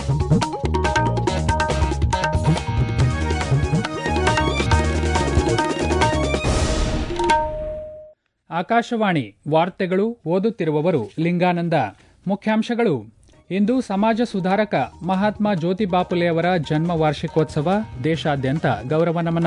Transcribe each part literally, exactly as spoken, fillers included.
ಆಕಾಶವಾಣಿ ವಾರ್ತೆಗಳು. ಓದುತ್ತಿರುವವರು ಲಿಂಗಾನಂದ. ಮುಖ್ಯಾಂಶಗಳು. ಇಂದು ಸಮಾಜ ಸುಧಾರಕ ಮಹಾತ್ಮ ಜ್ಯೋತಿ ಬಾಪುಲೆ ಅವರ ಜನ್ಮ ವಾರ್ಷಿಕೋತ್ಸವ, ದೇಶಾದ್ಯಂತ ಗೌರವ ನಮನ.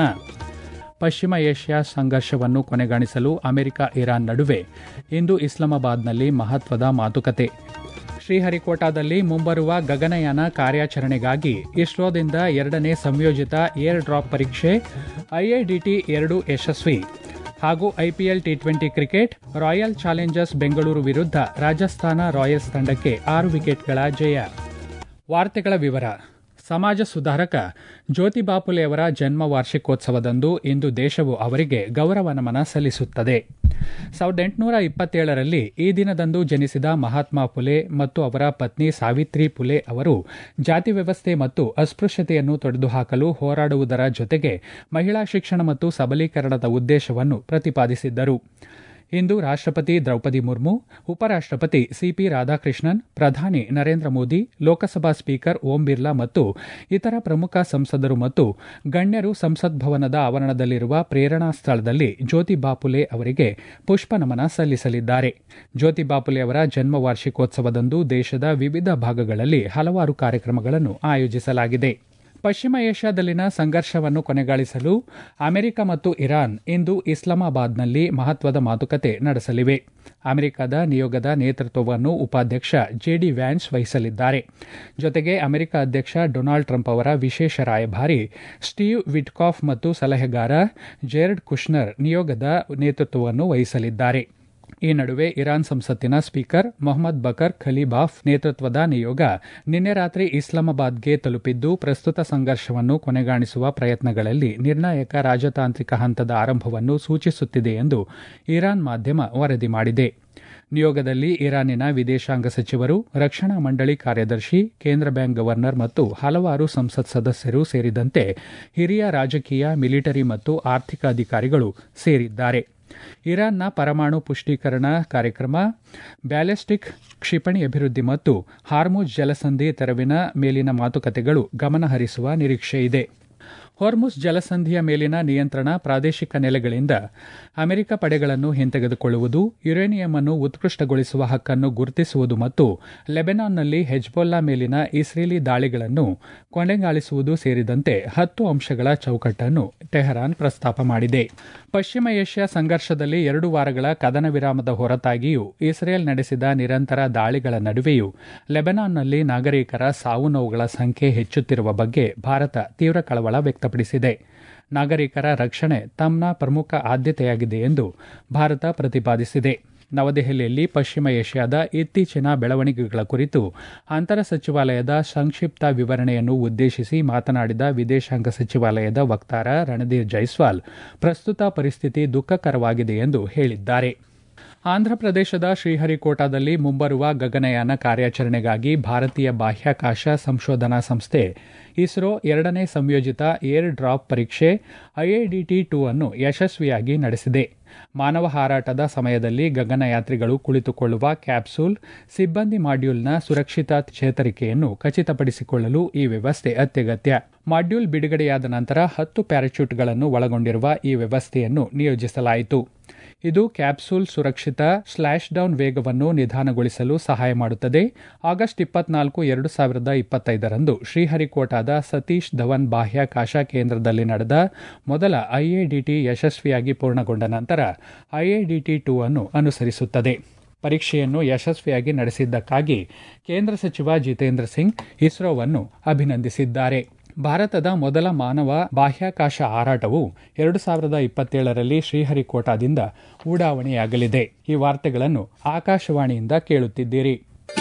ಪಶ್ಚಿಮ ಏಷ್ಯಾ ಸಂಘರ್ಷವನ್ನು ಕೊನೆಗಾಣಿಸಲು ಅಮೆರಿಕ ಇರಾನ್ ನಡುವೆ ಇಂದು ಇಸ್ಲಾಮಾಬಾದ್ನಲ್ಲಿ ಮಹತ್ವದ ಮಾತುಕತೆ. ಶ್ರೀಹರಿಕೋಟಾದಲ್ಲಿ ಮುಂಬರುವ ಗಗನಯಾನ ಕಾರ್ಯಾಚರಣೆಗಾಗಿ ಇಸ್ರೋದಿಂದ ಎರಡನೇ ಸಂಯೋಜಿತ ಏರ್ ಡ್ರಾಪ್ ಪರೀಕ್ಷೆ, ಐಐಡಿಟಿ ಎರಡು ಯಶಸ್ವಿ. ಹಾಗೂ IPL T twenty cricket, Royal Challengers Bengaluru ವಿರುದ್ಧ ರಾಜಸ್ಥಾನ ರಾಯಲ್ಸ್ ತಂಡಕ್ಕೆ ಆರು ವಿಕೆಟ್ಗಳ ಜಯ. ವಾರ್ತೆಗಳ ವಿವರ. ಸಮಾಜ ಸುಧಾರಕ ಜ್ಯೋತಿ ಬಾಪುಲೆ ಅವರ ಜನ್ಮ ವಾರ್ಷಿಕೋತ್ಸವದಂದು ಇಂದು ದೇಶವು ಅವರಿಗೆ ಗೌರವ ನಮನ ಸಲ್ಲಿಸುತ್ತದೆ. ಸಾವಿರದ ಎಂಟುನೂರ ಇಪ್ಪತ್ತೇಳರಲ್ಲಿ ಈ ದಿನದಂದು ಜನಿಸಿದ ಮಹಾತ್ಮ ಫುಲೆ ಮತ್ತು ಅವರ ಪತ್ನಿ ಸಾವಿತ್ರಿ ಫುಲೆ ಅವರು ಜಾತಿ ವ್ಯವಸ್ಥೆ ಮತ್ತು ಅಸ್ಪೃಶ್ಯತೆಯನ್ನು ತೊಡೆದುಹಾಕಲು ಹೋರಾಡುವುದರ ಜೊತೆಗೆ ಮಹಿಳಾ ಶಿಕ್ಷಣ ಮತ್ತು ಸಬಲೀಕರಣದ ಉದ್ದೇಶವನ್ನು ಪ್ರತಿಪಾದಿಸಿದ್ದರು. ಇಂದು ರಾಷ್ಟ್ರಪತಿ ದ್ರೌಪದಿ ಮುರ್ಮು, ಉಪರಾಷ್ಟ್ರಪತಿ ಸಿಪಿ ರಾಧಾಕೃಷ್ಣನ್, ಪ್ರಧಾನಿ ನರೇಂದ್ರ ಮೋದಿ, ಲೋಕಸಭಾ ಸ್ಪೀಕರ್ ಓಂ ಬಿರ್ಲಾ ಮತ್ತು ಇತರ ಪ್ರಮುಖ ಸಂಸದರು ಮತ್ತು ಗಣ್ಯರು ಸಂಸತ್ ಭವನದ ಆವರಣದಲ್ಲಿರುವ ಪ್ರೇರಣಾ ಸ್ಥಳದಲ್ಲಿ ಜ್ಯೋತಿ ಬಾಪುಲೆ ಅವರಿಗೆ ಪುಷ್ಪ ನಮನ ಸಲ್ಲಿಸಲಿದ್ದಾರೆ. ಜ್ಯೋತಿ ಬಾಪುಲೆ ಅವರ ಜನ್ಮ ವಾರ್ಷಿಕೋತ್ಸವದಂದು ದೇಶದ ವಿವಿಧ ಭಾಗಗಳಲ್ಲಿ ಹಲವಾರು ಕಾರ್ಯಕ್ರಮಗಳನ್ನು ಆಯೋಜಿಸಲಾಗಿದೆ. ಪಶ್ಚಿಮ ಏಷ್ಯಾದಲ್ಲಿನ ಸಂಘರ್ಷವನ್ನು ಕೊನೆಗಾಣಿಸಲು ಅಮೆರಿಕ ಮತ್ತು ಇರಾನ್ ಇಂದು ಇಸ್ಲಾಮಾಬಾದ್ನಲ್ಲಿ ಮಹತ್ವದ ಮಾತುಕತೆ ನಡೆಸಲಿವೆ. ಅಮೆರಿಕದ ನಿಯೋಗದ ನೇತೃತ್ವವನ್ನು ಉಪಾಧ್ಯಕ್ಷ ಜೆಡಿ ವ್ಯಾನ್ಸ್ ವಹಿಸಲಿದ್ದಾರೆ. ಜೊತೆಗೆ ಅಮೆರಿಕ ಅಧ್ಯಕ್ಷ ಡೊನಾಲ್ಡ್ ಟ್ರಂಪ್ ಅವರ ವಿಶೇಷ ರಾಯಭಾರಿ ಸ್ಟೀವ್ ವಿಟ್ಕಾಫ್ ಮತ್ತು ಸಲಹೆಗಾರ ಜೇರ್ಡ್ ಕುಶ್ನರ್ ನಿಯೋಗದ ನೇತೃತ್ವವನ್ನು ವಹಿಸಲಿದ್ದಾರೆ. ಈ ನಡುವೆ ಇರಾನ್ ಸಂಸತ್ತಿನ ಸ್ಪೀಕರ್ ಮೊಹಮ್ಮದ್ ಬಕರ್ ಖಲೀಬಾಫ್ ನೇತೃತ್ವದ ನಿಯೋಗ ನಿನ್ನೆ ರಾತ್ರಿ ಇಸ್ಲಾಮಾಬಾದ್ಗೆ ತಲುಪಿದ್ದು ಪ್ರಸ್ತುತ ಸಂಘರ್ಷವನ್ನು ಕೊನೆಗಾಣಿಸುವ ಪ್ರಯತ್ನಗಳಲ್ಲಿ ನಿರ್ಣಾಯಕ ರಾಜತಾಂತ್ರಿಕ ಹಂತದ ಆರಂಭವನ್ನು ಸೂಚಿಸುತ್ತಿದೆ ಎಂದು ಇರಾನ್ ಮಾಧ್ಯಮ ವರದಿ ಮಾಡಿದೆ. ನಿಯೋಗದಲ್ಲಿ ಇರಾನಿನ ವಿದೇಶಾಂಗ ಸಚಿವರು, ರಕ್ಷಣಾ ಮಂಡಳಿ ಕಾರ್ಯದರ್ಶಿ, ಕೇಂದ್ರ ಬ್ಯಾಂಕ್ ಗವರ್ನರ್ ಮತ್ತು ಹಲವಾರು ಸಂಸತ್ ಸದಸ್ಯರು ಸೇರಿದಂತೆ ಹಿರಿಯ ರಾಜಕೀಯ, ಮಿಲಿಟರಿ ಮತ್ತು ಆರ್ಥಿಕ ಅಧಿಕಾರಿಗಳು ಸೇರಿದ್ದಾರೆ. ಇರಾನ್ನ ಪರಮಾಣು ಪುಷ್ಟೀಕರಣ ಕಾರ್ಯಕ್ರಮ, ಬ್ಯಾಲಿಸ್ಟಿಕ್ ಕ್ಷಿಪಣಿ ಅಭಿವೃದ್ಧಿ ಮತ್ತು ಹಾರ್ಮುಜ್ ಜಲಸಂಧಿ ತೆರವಿನ ಮೇಲಿನ ಮಾತುಕತೆಗಳು ಗಮನಹರಿಸುವ ನಿರೀಕ್ಷೆಯಿದೆ. ಹೊರ್ಮುಜ್ ಜಲಸಂಧಿಯ ಮೇಲಿನ ನಿಯಂತ್ರಣ, ಪ್ರಾದೇಶಿಕ ನೆಲೆಗಳಿಂದ ಅಮೆರಿಕ ಪಡೆಗಳನ್ನು ಹಿಂತೆಗೆದುಕೊಳ್ಳುವುದು, ಯುರೇನಿಯಂ ಅನ್ನು ಉತ್ಕೃಷ್ಟಗೊಳಿಸುವ ಹಕ್ಕನ್ನು ಗುರುತಿಸುವುದು ಮತ್ತು ಲೆಬನಾನ್ನಲ್ಲಿ ಹೆಜ್ಬೊಲ್ಲಾ ಮೇಲಿನ ಇಸ್ರೇಲಿ ದಾಳಿಗಳನ್ನು ಕೊನೆಗಾಣಿಸುವುದು ಸೇರಿದಂತೆ ಹತ್ತು ಅಂಶಗಳ ಚೌಕಟ್ಟನ್ನು ಟೆಹರಾನ್ ಪ್ರಸ್ತಾಪ ಮಾಡಿದೆ. ಪಶ್ಚಿಮ ಏಷ್ಯಾ ಸಂಘರ್ಷದಲ್ಲಿ ಎರಡು ವಾರಗಳ ಕದನ ವಿರಾಮದ ಹೊರತಾಗಿಯೂ ಇಸ್ರೇಲ್ ನಡೆಸಿದ ನಿರಂತರ ದಾಳಿಗಳ ನಡುವೆಯೂ ಲೆಬನಾನ್ನಲ್ಲಿ ನಾಗರಿಕರ ಸಾವು ನೋವುಗಳ ಸಂಖ್ಯೆ ಹೆಚ್ಚುತ್ತಿರುವ ಬಗ್ಗೆ ಭಾರತ ತೀವ್ರ ಕಳವಳ ವ್ಯಕ್ತಪಡಿಸಿದೆ. ನಾಗರಿಕರ ರಕ್ಷಣೆ ತಮ್ಮ ಪ್ರಮುಖ ಆದ್ಯತೆಯಾಗಿದೆ ಎಂದು ಭಾರತ ಪ್ರತಿಪಾದಿಸಿದೆ. ನವದೆಹಲಿಯಲ್ಲಿ ಪಶ್ಚಿಮ ಏಷ್ಯಾದ ಇತ್ತೀಚಿನ ಬೆಳವಣಿಗೆಗಳ ಕುರಿತು ಅಂತರ ಸಚಿವಾಲಯದ ಸಂಕ್ಷಿಪ್ತ ವಿವರಣೆಯನ್ನು ಉದ್ದೇಶಿಸಿ ಮಾತನಾಡಿದ ವಿದೇಶಾಂಗ ಸಚಿವಾಲಯದ ವಕ್ತಾರ ರಣಧೀರ್ ಜೈಸ್ವಾಲ್, ಪ್ರಸ್ತುತ ಪರಿಸ್ಥಿತಿ ದುಃಖಕರವಾಗಿದೆ ಎಂದು ಹೇಳಿದ್ದಾರೆ. ಆಂಧ್ರಪ್ರದೇಶದ ಶ್ರೀಹರಿಕೋಟಾದಲ್ಲಿ ಮುಂಬರುವ ಗಗನಯಾನ ಕಾರ್ಯಾಚರಣೆಗಾಗಿ ಭಾರತೀಯ ಬಾಹ್ಯಾಕಾಶ ಸಂಶೋಧನಾ ಸಂಸ್ಥೆ ಇಸ್ರೋ ಎರಡನೇ ಸಂಯೋಜಿತ ಏರ್ ಡ್ರಾಪ್ ಪರೀಕ್ಷೆ ಐಐಡಿಟಿ ಟೂ ಅನ್ನು ಯಶಸ್ವಿಯಾಗಿ ನಡೆಸಿದೆ. ಮಾನವ ಹಾರಾಟದ ಸಮಯದಲ್ಲಿ ಗಗನಯಾತ್ರಿಗಳು ಕುಳಿತುಕೊಳ್ಳುವ ಕ್ಯಾಪ್ಸೂಲ್, ಸಿಬ್ಬಂದಿ ಮಾಡ್ಯೂಲ್ನ ಸುರಕ್ಷಿತ ಚೇತರಿಕೆಯನ್ನು ಖಚಿತಪಡಿಸಿಕೊಳ್ಳಲು ಈ ವ್ಯವಸ್ಥೆ ಅತ್ಯಗತ್ಯ. ಮಾಡ್ಯೂಲ್ ಬಿಡುಗಡೆಯಾದ ನಂತರ ಹತ್ತು ಪ್ಯಾರಾಚೂಟ್ಗಳನ್ನು ಒಳಗೊಂಡಿರುವ ಈ ವ್ಯವಸ್ಥೆಯನ್ನು ನಿಯೋಜಿಸಲಾಯಿತು. ಇದು ಕ್ಯಾಪ್ಸೂಲ್ ಸುರಕ್ಷಿತ ಸ್ಲಾಶ್ ಡೌನ್ ವೇಗವನ್ನು ನಿಧಾನಗೊಳಿಸಲು ಸಹಾಯ ಮಾಡುತ್ತದೆ. ಆಗಸ್ಟ್ ಇಪ್ಪತ್ನಾಲ್ಕು ಎರಡು ಸಾವಿರದ ಇಪ್ಪತ್ತೈದರಂದು ಶ್ರೀಹರಿಕೋಟಾದ ಸತೀಶ್ ಧವನ್ ಬಾಹ್ಯಾಕಾಶ ಕೇಂದ್ರದಲ್ಲಿ ನಡೆದ ಮೊದಲ ಐಐಡಿಟಿ ಯಶಸ್ವಿಯಾಗಿ ಪೂರ್ಣಗೊಂಡ ನಂತರ ಐಐಡಿಟಿ ಟೂ ಅನ್ನು ಅನುಸರಿಸುತ್ತದೆ. ಪರೀಕ್ಷೆಯನ್ನು ಯಶಸ್ವಿಯಾಗಿ ನಡೆಸಿದ್ದಕ್ಕಾಗಿ ಕೇಂದ್ರ ಸಚಿವ ಜಿತೇಂದ್ರ ಸಿಂಗ್ ಇಸ್ರೋವನ್ನು ಅಭಿನಂದಿಸಿದ್ದಾರೆ. ಭಾರತದ ಮೊದಲ ಮಾನವ ಬಾಹ್ಯಾಕಾಶ ಹಾರಾಟವು ಎರಡು ಸಾವಿರದ ಇಪ್ಪತ್ತೇಳರಲ್ಲಿ ಶ್ರೀಹರಿಕೋಟಾದಿಂದ ಉಡಾವಣೆಯಾಗಲಿದೆ. ಈ ವಾರ್ತೆಗಳನ್ನು ಆಕಾಶವಾಣಿಯಿಂದ ಕೇಳುತ್ತಿದ್ದೀರಿ.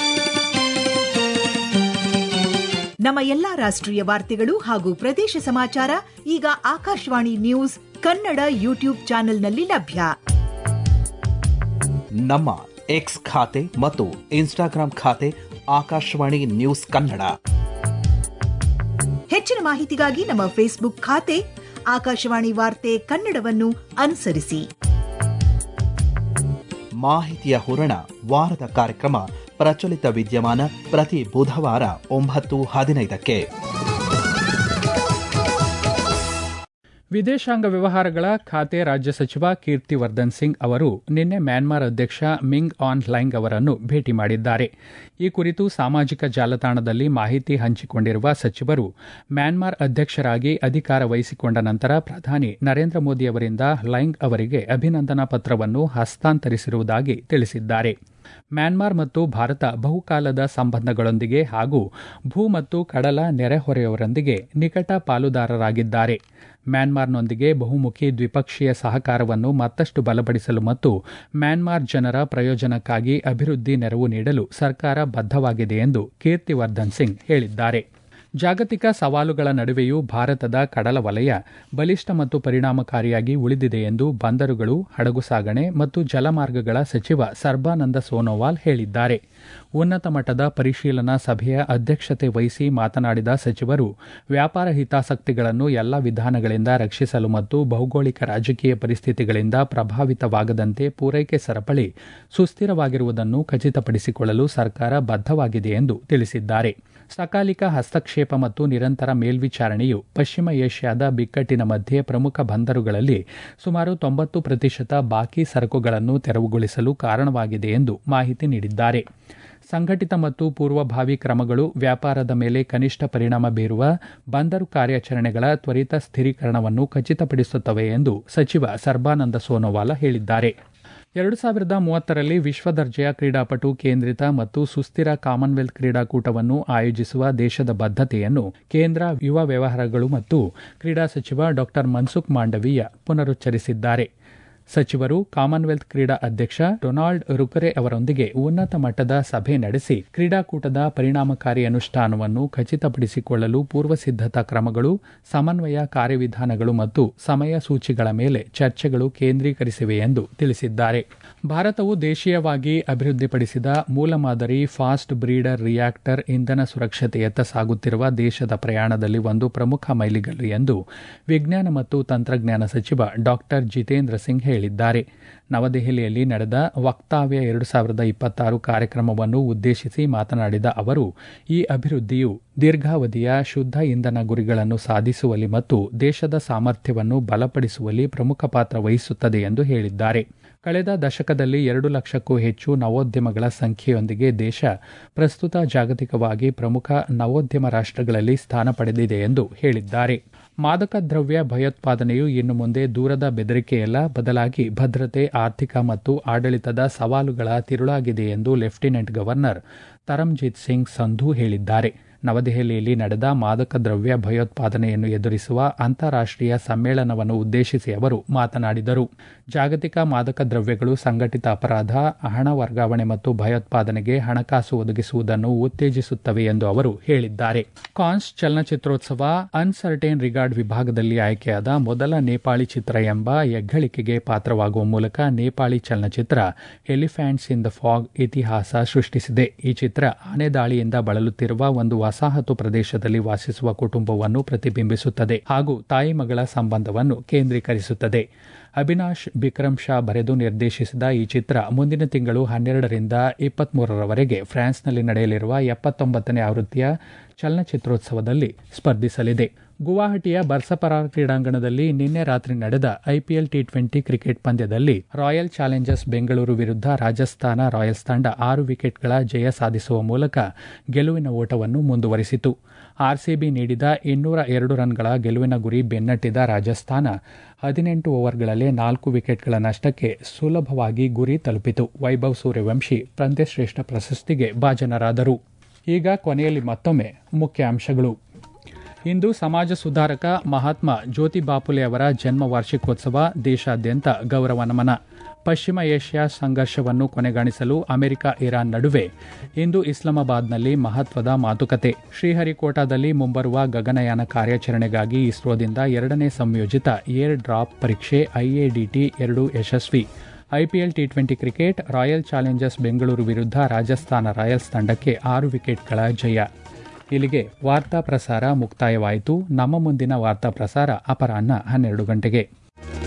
ನಮ್ಮ ಎಲ್ಲಾ ರಾಷ್ಟ್ರೀಯ ವಾರ್ತೆಗಳು ಹಾಗೂ ಪ್ರದೇಶ ಸಮಾಚಾರ ಈಗ ಆಕಾಶವಾಣಿ ನ್ಯೂಸ್ ಕನ್ನಡ ಯೂಟ್ಯೂಬ್ ಚಾನೆಲ್ನಲ್ಲಿ ಲಭ್ಯ. ನಮ್ಮ ಎಕ್ಸ್ ಖಾತೆ ಮತ್ತು ಇನ್ಸ್ಟಾಗ್ರಾಂ ಖಾತೆ ಆಕಾಶವಾಣಿ ನ್ಯೂಸ್ ಕನ್ನಡ. ಹೆಚ್ಚಿನ ಮಾಹಿತಿಗಾಗಿ ನಮ್ಮ ಫೇಸ್ಬುಕ್ ಖಾತೆ ಆಕಾಶವಾಣಿ ವಾರ್ತೆ ಕನ್ನಡವನ್ನು ಅನುಸರಿಸಿ. ಮಾಹಿತಿಯ ಹೂರಣ ವಾರದ ಕಾರ್ಯಕ್ರಮ ಪ್ರಚಲಿತ ವಿದ್ಯಮಾನ ಪ್ರತಿ ಬುಧವಾರ ಒಂಬತ್ತು ಹದಿನೈದಕ್ಕೆ. ವಿದೇಶಾಂಗ ವ್ಯವಹಾರಗಳ ಖಾತೆ ರಾಜ್ಯ ಸಚಿವ ಕೀರ್ತಿವರ್ಧನ್ ಸಿಂಗ್ ಅವರು ನಿನ್ನೆ ಮ್ಯಾನ್ಮಾರ್ ಅಧ್ಯಕ್ಷ ಮಿಂಗ್ ಆನ್ ಲೈಂಗ್ ಅವರನ್ನು ಭೇಟಿ ಮಾಡಿದ್ದಾರೆ. ಈ ಕುರಿತು ಸಾಮಾಜಿಕ ಜಾಲತಾಣದಲ್ಲಿ ಮಾಹಿತಿ ಹಂಚಿಕೊಂಡಿರುವ ಸಚಿವರು ಮ್ಯಾನ್ಮಾರ್ ಅಧ್ಯಕ್ಷರಾಗಿ ಅಧಿಕಾರ ವಹಿಸಿಕೊಂಡ ನಂತರ ಪ್ರಧಾನಿ ನರೇಂದ್ರ ಮೋದಿ ಅವರಿಂದ ಲೈಂಗ್ ಅವರಿಗೆ ಅಭಿನಂದನಾ ಪತ್ರವನ್ನು ಹಸ್ತಾಂತರಿಸಿರುವುದಾಗಿ ತಿಳಿಸಿದ್ದಾರೆ. ಮ್ಯಾನ್ಮಾರ್ ಮತ್ತು ಭಾರತ ಬಹುಕಾಲದ ಸಂಬಂಧಗಳೊಂದಿಗೆ ಹಾಗೂ ಭೂ ಮತ್ತು ಕಡಲ ನೆರೆಹೊರೆಯವರೊಂದಿಗೆ ನಿಕಟ ಪಾಲುದಾರರಾಗಿದ್ದಾರೆ. ಮ್ಯಾನ್ಮಾರ್ನೊಂದಿಗೆ ಬಹುಮುಖಿ ದ್ವಿಪಕ್ಷೀಯ ಸಹಕಾರವನ್ನು ಮತ್ತಷ್ಟು ಬಲಪಡಿಸಲು ಮತ್ತು ಮ್ಯಾನ್ಮಾರ್ ಜನರ ಪ್ರಯೋಜನಕ್ಕಾಗಿ ಅಭಿವೃದ್ಧಿ ನೆರವು ನೀಡಲು ಸರ್ಕಾರ ಬದ್ಧವಾಗಿದೆ ಎಂದು ಕೀರ್ತಿವರ್ಧನ್ ಸಿಂಗ್ ಹೇಳಿದ್ದಾರೆ. ಜಾಗತಿಕ ಸವಾಲುಗಳ ನಡುವೆಯೂ ಭಾರತದ ಕಡಲ ವಲಯ ಬಲಿಷ್ಠ ಮತ್ತು ಪರಿಣಾಮಕಾರಿಯಾಗಿ ಉಳಿದಿದೆ ಎಂದು ಬಂದರುಗಳು, ಹಡಗು ಸಾಗಣೆ ಮತ್ತು ಜಲಮಾರ್ಗಗಳ ಸಚಿವ ಸರ್ಬಾನಂದ ಸೋನೋವಾಲ್ ಹೇಳಿದ್ದಾರೆ. ಉನ್ನತ ಮಟ್ಟದ ಪರಿಶೀಲನಾ ಸಭೆಯ ಅಧ್ಯಕ್ಷತೆ ವಹಿಸಿ ಮಾತನಾಡಿದ ಸಚಿವರು, ವ್ಯಾಪಾರ ಹಿತಾಸಕ್ತಿಗಳನ್ನು ಎಲ್ಲ ವಿಧಾನಗಳಿಂದ ರಕ್ಷಿಸಲು ಮತ್ತು ಭೌಗೋಳಿಕ ರಾಜಕೀಯ ಪರಿಸ್ಥಿತಿಗಳಿಂದ ಪ್ರಭಾವಿತವಾಗದಂತೆ ಪೂರೈಕೆ ಸರಪಳಿ ಸುಸ್ಥಿರವಾಗಿರುವುದನ್ನು ಖಚಿತಪಡಿಸಿಕೊಳ್ಳಲು ಸರ್ಕಾರ ಬದ್ಧವಾಗಿದೆ ಎಂದು ತಿಳಿಸಿದ್ದಾರೆ. ಸಕಾಲಿಕ ಹಸ್ತಕ್ಷೇಪ ಮತ್ತು ನಿರಂತರ ಮೇಲ್ವಿಚಾರಣೆಯು ಪಶ್ಚಿಮ ಏಷ್ಯಾದ ಬಿಕ್ಕಟ್ಟಿನ ಮಧ್ಯೆ ಪ್ರಮುಖ ಬಂದರುಗಳಲ್ಲಿ ಸುಮಾರು ತೊಂಬತ್ತು ಪ್ರತಿಶತ ಬಾಕಿ ಸರಕುಗಳನ್ನು ತೆರವುಗೊಳಿಸಲು ಕಾರಣವಾಗಿದೆ ಎಂದು ಮಾಹಿತಿ ನೀಡಿದ್ದಾರೆ. ಸಂಘಟಿತ ಮತ್ತು ಪೂರ್ವಭಾವಿ ಕ್ರಮಗಳು ವ್ಯಾಪಾರದ ಮೇಲೆ ಕನಿಷ್ಠ ಪರಿಣಾಮ ಬೀರುವ ಬಂದರು ಕಾರ್ಯಾಚರಣೆಗಳ ತ್ವರಿತ ಸ್ಥಿರೀಕರಣವನ್ನು ಖಚಿತಪಡಿಸುತ್ತವೆ ಎಂದು ಸಚಿವ ಸರ್ಬಾನಂದ ಸೋನೋವಾಲ ಹೇಳಿದ್ದಾರೆ. ಎರಡು ಸಾವಿರದ ಮೂವತ್ತರಲ್ಲಿ ವಿಶ್ವದರ್ಜೆಯ ಕ್ರೀಡಾಪಟು ಕೇಂದ್ರಿತ ಮತ್ತು ಸುಸ್ಥಿರ ಕಾಮನ್ವೆಲ್ತ್ ಕ್ರೀಡಾಕೂಟವನ್ನು ಆಯೋಜಿಸುವ ದೇಶದ ಬದ್ಧತೆಯನ್ನು ಕೇಂದ್ರ ಯುವ ವ್ಯವಹಾರಗಳು ಮತ್ತು ಕ್ರೀಡಾ ಸಚಿವ ಡಾ ಮನ್ಸುಖ್ ಮಾಂಡವೀಯ ಪುನರುಚ್ಚರಿಸಿದ್ದಾರೆ. ಸಚಿವರು ಕಾಮನ್ವೆಲ್ತ್ ಕ್ರೀಡಾ ಅಧ್ಯಕ್ಷ ಡೊನಾಲ್ಡ್ ರುಕರೆ ಅವರೊಂದಿಗೆ ಉನ್ನತ ಮಟ್ಟದ ಸಭೆ ನಡೆಸಿ ಕ್ರೀಡಾಕೂಟದ ಪರಿಣಾಮಕಾರಿ ಅನುಷ್ಠಾನವನ್ನು ಖಚಿತಪಡಿಸಿಕೊಳ್ಳಲು ಪೂರ್ವಸಿದ್ಧತಾ ಕ್ರಮಗಳು, ಸಮನ್ವಯ ಕಾರ್ಯವಿಧಾನಗಳು ಮತ್ತು ಸಮಯ ಸೂಚಿಗಳ ಮೇಲೆ ಚರ್ಚೆಗಳು ಕೇಂದ್ರೀಕರಿಸಿವೆ ಎಂದು ತಿಳಿಸಿದ್ದಾರೆ. ಭಾರತವು ದೇಶೀಯವಾಗಿ ಅಭಿವೃದ್ಧಿಪಡಿಸಿದ ಮೂಲಮಾದರಿ ಫಾಸ್ಟ್ ಬ್ರೀಡರ್ ರಿಯಾಕ್ಟರ್ ಇಂಧನ ಸುರಕ್ಷತೆಯತ್ತ ಸಾಗುತ್ತಿರುವ ದೇಶದ ಪ್ರಯಾಣದಲ್ಲಿ ಒಂದು ಪ್ರಮುಖ ಮೈಲಿಗಲ್ಲು ಎಂದು ವಿಜ್ಞಾನ ಮತ್ತು ತಂತ್ರಜ್ಞಾನ ಸಚಿವ ಡಾ ಜಿತೇಂದ್ರ ಸಿಂಗ್ ಹೇಳಿದ್ದಾರೆ. ನವದೆಹಲಿಯಲ್ಲಿ ನಡೆದ ವಕ್ತಾವ್ಯ ಎರಡು ಸಾವಿರದ ಇಪ್ಪತ್ತಾರು ಕಾರ್ಯಕ್ರಮವನ್ನು ಉದ್ದೇಶಿಸಿ ಮಾತನಾಡಿದ ಅವರು, ಈ ಅಭಿವೃದ್ಧಿಯು ದೀರ್ಘಾವಧಿಯ ಶುದ್ಧ ಇಂಧನ ಗುರಿಗಳನ್ನು ಸಾಧಿಸುವಲ್ಲಿ ಮತ್ತು ದೇಶದ ಸಾಮರ್ಥ್ಯವನ್ನು ಬಲಪಡಿಸುವಲ್ಲಿ ಪ್ರಮುಖ ಪಾತ್ರ ವಹಿಸುತ್ತದೆ ಎಂದು ಹೇಳಿದ್ದಾರೆ. ಕಳೆದ ದಶಕದಲ್ಲಿ ಎರಡು ಲಕ್ಷಕ್ಕೂ ಹೆಚ್ಚು ನವೋದ್ಯಮಗಳ ಸಂಖ್ಯೆಯೊಂದಿಗೆ ದೇಶ ಪ್ರಸ್ತುತ ಜಾಗತಿಕವಾಗಿ ಪ್ರಮುಖ ನವೋದ್ಯಮ ರಾಷ್ಟ್ರಗಳಲ್ಲಿ ಸ್ಥಾನ ಪಡೆದಿದೆ ಎಂದು ಹೇಳಿದ್ದಾರೆ. ಮಾದಕ ದ್ರವ್ಯ ಭಯೋತ್ಪಾದನೆಯು ಇನ್ನು ಮುಂದೆ ದೂರದ ಬೆದರಿಕೆಯಲ್ಲ, ಬದಲಾಗಿ ಭದ್ರತೆ, ಆರ್ಥಿಕ ಮತ್ತು ಆಡಳಿತದ ಸವಾಲುಗಳ ತಿರುಳಾಗಿದೆ ಎಂದು ಲೆಫ್ಟಿನೆಂಟ್ ಗವರ್ನರ್ ತರಮ್ಜಿತ್ ಸಿಂಗ್ ಸಂಧು ಹೇಳಿದ್ದಾರೆ. ನವದೆಹಲಿಯಲ್ಲಿ ನಡೆದ ಮಾದಕ ದ್ರವ್ಯ ಭಯೋತ್ಪಾದನೆಯನ್ನು ಎದುರಿಸುವ ಅಂತಾರಾಷ್ಟೀಯ ಸಮ್ಮೇಳನವನ್ನು ಉದ್ದೇಶಿಸಿ ಅವರು ಮಾತನಾಡಿದರು. ಜಾಗತಿಕ ಮಾದಕ ದ್ರವ್ಯಗಳು ಸಂಘಟಿತ ಅಪರಾಧ, ಹಣ ವರ್ಗಾವಣೆ ಮತ್ತು ಭಯೋತ್ಪಾದನೆಗೆ ಹಣಕಾಸು ಒದಗಿಸುವುದನ್ನು ಉತ್ತೇಜಿಸುತ್ತವೆ ಎಂದು ಅವರು ಹೇಳಿದ್ದಾರೆ. ಕಾನ್ಸ್ ಚಲನಚಿತ್ರೋತ್ಸವ ಅನ್ಸರ್ಟೇನ್ ರಿಗಾರ್ಡ್ ವಿಭಾಗದಲ್ಲಿ ಆಯ್ಕೆಯಾದ ಮೊದಲ ನೇಪಾಳಿ ಚಿತ್ರ ಎಂಬ ಹೆಗ್ಗಳಿಕೆಗೆ ಪಾತ್ರವಾಗುವ ಮೂಲಕ ನೇಪಾಳಿ ಚಲನಚಿತ್ರ ಎಲಿಫ್ಯಾಂಟ್ಸ್ ಇನ್ ದ ಫಾಗ್ ಇತಿಹಾಸ ಸೃಷ್ಟಿಸಿದೆ. ಈ ಚಿತ್ರ ಆನೆ ದಾಳಿಯಿಂದ ಬಳಲುತ್ತಿರುವ ಒಂದು ವಸಾಹತು ಪ್ರದೇಶದಲ್ಲಿ ವಾಸಿಸುವ ಕುಟುಂಬವನ್ನು ಪ್ರತಿಬಿಂಬಿಸುತ್ತದೆ ಹಾಗೂ ತಾಯಿ ಮಗಳ ಸಂಬಂಧವನ್ನು ಕೇಂದ್ರೀಕರಿಸುತ್ತದೆ. ಅವಿನಾಶ್ ಬಿಕ್ರಮ್ ಶಾ ಬರೆದು ನಿರ್ದೇಶಿಸಿದ ಈ ಚಿತ್ರ ಮುಂದಿನ ತಿಂಗಳು ಹನ್ನೆರಡರಿಂದ ಇಪ್ಪತ್ಮೂರರವರೆಗೆ ಫ್ರಾನ್ಸ್ನಲ್ಲಿ ನಡೆಯಲಿರುವ ಎಪ್ಪತ್ತೊಂಬತ್ತನೇ ಆವೃತ್ತಿಯ ಚಲನಚಿತ್ರೋತ್ಸವದಲ್ಲಿ ಸ್ಪರ್ಧಿಸಲಿದೆ. ಗುವಾಹಟಿಯ ಬರ್ಸಪರಾ ಕ್ರೀಡಾಂಗಣದಲ್ಲಿ ನಿನ್ನೆ ರಾತ್ರಿ ನಡೆದ ಐಪಿಎಲ್ ಟಿ ಟ್ವೆಂಟಿ ಕ್ರಿಕೆಟ್ ಪಂದ್ಯದಲ್ಲಿ ರಾಯಲ್ ಚಾಲೆಂಜರ್ಸ್ ಬೆಂಗಳೂರು ವಿರುದ್ಧ ರಾಜಸ್ಥಾನ ರಾಯಲ್ಸ್ ತಂಡ ಆರು ವಿಕೆಟ್ಗಳ ಜಯ ಸಾಧಿಸುವ ಮೂಲಕ ಗೆಲುವಿನ ಓಟವನ್ನು ಮುಂದುವರಿಸಿತು. ಆರ್ಸಿಬಿ ನೀಡಿದ ಇನ್ನೂರ ಎರಡು ರನ್ಗಳ ಗೆಲುವಿನ ಗುರಿ ಬೆನ್ನಟ್ಟಿದ ರಾಜಸ್ಥಾನ ಹದಿನೆಂಟು ಓವರ್ಗಳಲ್ಲೇ ನಾಲ್ಕು ವಿಕೆಟ್ಗಳ ನಷ್ಟಕ್ಕೆ ಸುಲಭವಾಗಿ ಗುರಿ ತಲುಪಿತು. ವೈಭವ್ ಸೂರ್ಯವಂಶಿ ಪಂದ್ಯಶ್ರೇಷ್ಠ ಪ್ರಶಸ್ತಿಗೆ ಭಾಜನರಾದರು. ಈಗ ಕೊನೆಯಲ್ಲಿ ಮತ್ತೊಮ್ಮೆ ಮುಖ್ಯಾಂಶಗಳು. ಇಂದು ಸಮಾಜ ಸುಧಾರಕ ಮಹಾತ್ಮ ಜ್ಯೋತಿ ಬಾಪುಲೆ ಅವರ ಜನ್ಮ ವಾರ್ಷಿಕೋತ್ಸವ, ದೇಶಾದ್ಯಂತ ಗೌರವ ನಮನ. ಪಶ್ಚಿಮ ಏಷ್ಯಾ ಸಂಘರ್ಷವನ್ನು ಕೊನೆಗಾಣಿಸಲು ಅಮೆರಿಕ ಇರಾನ್ ನಡುವೆ ಇಂದು ಇಸ್ಲಾಮಾಬಾದ್ನಲ್ಲಿ ಮಹತ್ವದ ಮಾತುಕತೆ. ಶ್ರೀಹರಿಕೋಟಾದಲ್ಲಿ ಮುಂಬರುವ ಗಗನಯಾನ ಕಾರ್ಯಾಚರಣೆಗಾಗಿ ಇಸ್ರೋದಿಂದ ಎರಡನೇ ಸಂಯೋಜಿತ ಏರ್ ಡ್ರಾಪ್ ಪರೀಕ್ಷೆ ಐಎಡಿಟಿ ಎರಡು ಯಶಸ್ವಿ. IPL T twenty cricket, Royal Challengers Bengaluru ವಿರುದ್ಧ ರಾಜಸ್ಥಾನ ರಾಯಲ್ಸ್ ತಂಡಕ್ಕೆ ಆರು ವಿಕೆಟ್ಗಳ ಜಯ. ಇಲ್ಲಿಗೆ ವಾರ್ತಾ ಪ್ರಸಾರ ಮುಕ್ತಾಯವಾಯಿತು. ನಮ್ಮ ಮುಂದಿನ ವಾರ್ತಾ ಪ್ರಸಾರ ಅಪರಾಹ್ನ ಹನ್ನೆರಡು ಗಂಟೆಗೆ.